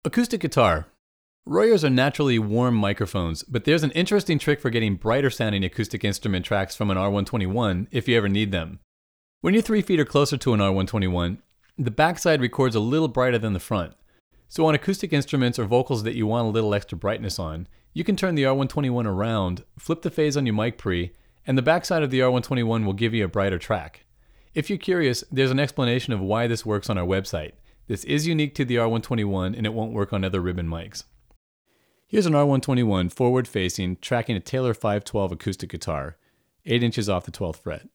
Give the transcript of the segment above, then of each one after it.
Acoustic guitar. Royers are naturally warm microphones, but there's an interesting trick for getting brighter sounding acoustic instrument tracks from an R121 if you ever need them. When you're 3 feet or closer to an R121, the backside records a little brighter than the front. So on acoustic instruments or vocals that you want a little extra brightness on, you can turn the R121 around, flip the phase on your mic pre, and the backside of the R121 will give you a brighter track. If you're curious, there's an explanation of why this works on our website. This is unique to the R121 and it won't work on other ribbon mics. Here's an R121 forward-facing, tracking a Taylor 512 acoustic guitar, 8 inches off the 12th fret.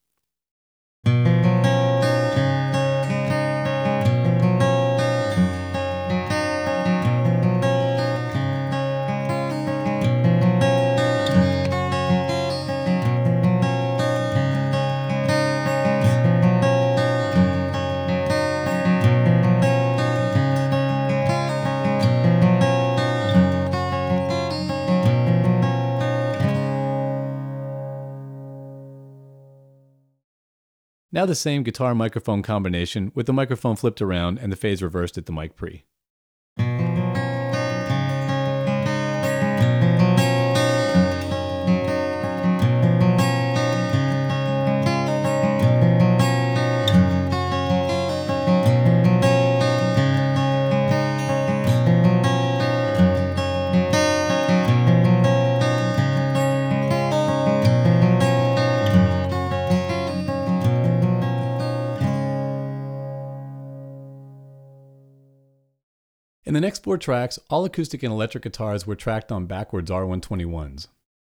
Now the same guitar-microphone combination with the microphone flipped around and the phase reversed at the mic pre. In the next 4 tracks, all acoustic and electric guitars were tracked on backwards R121s.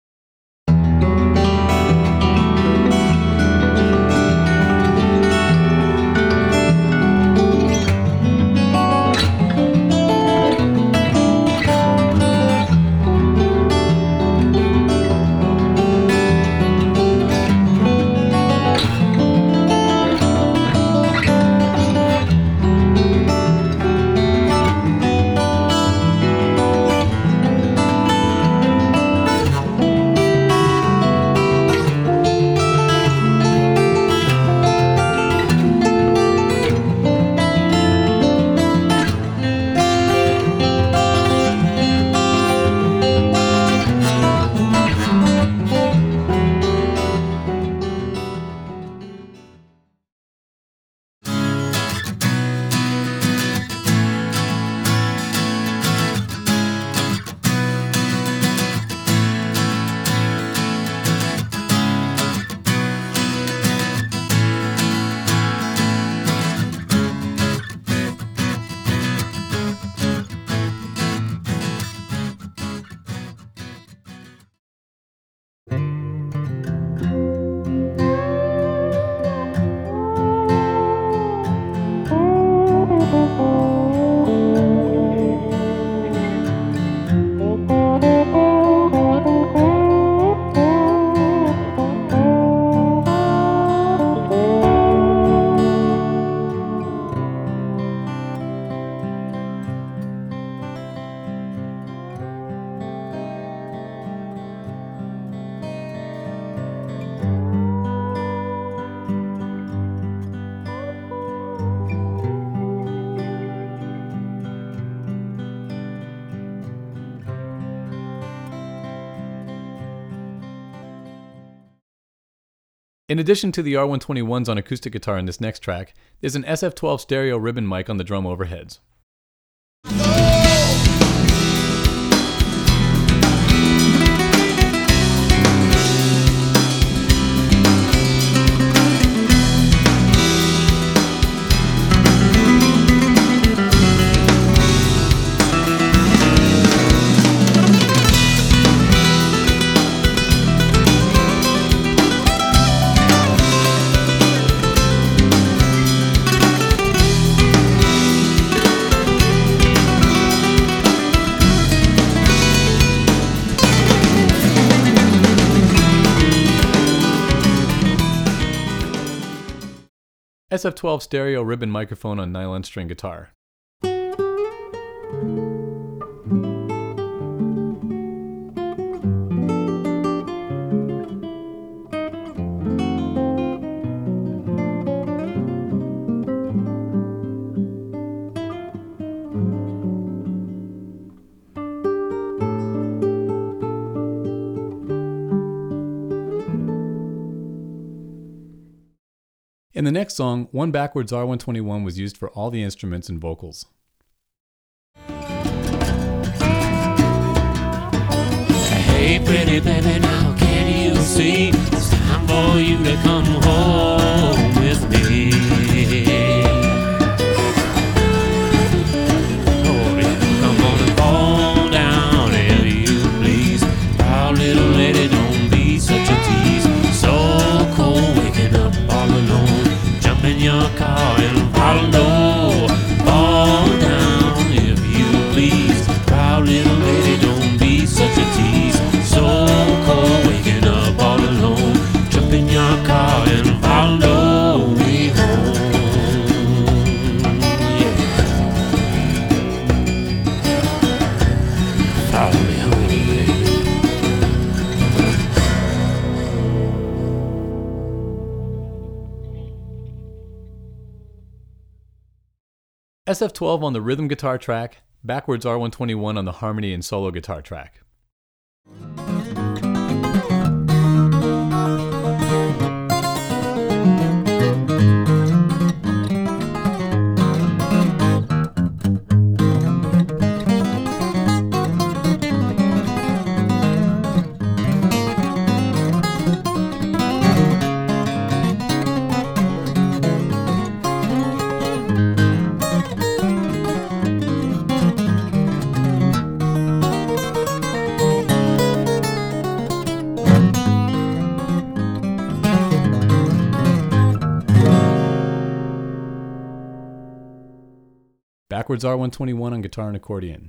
In addition to the R121s on acoustic guitar in this next track, there's an SF12 stereo ribbon mic on the drum overheads. SF12 stereo ribbon microphone on nylon string guitar. In the next song, one backwards R121 was used for all the instruments and vocals. Hey pretty baby, now can you see it's time for you to come home with me? Oh, yeah, come on and fall down if you please. Proud little lady, don't be such a tease. So cold waking up all alone. Jump in your car and follow. Fall down if you please. Proud little lady, don't be such a tease. So cold waking up all alone. Jump in your car and follow me home. Yeah. Follow me home, baby. SF12 on the rhythm guitar track, backwards R121 on the harmony and solo guitar track. Backwards R121 on guitar and accordion.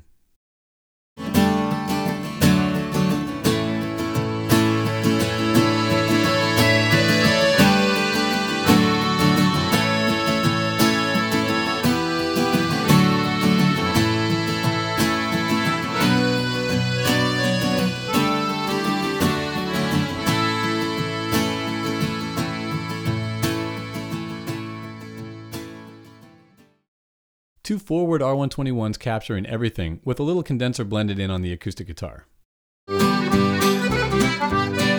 Two forward R121s capturing everything, with a little condenser blended in on the acoustic guitar.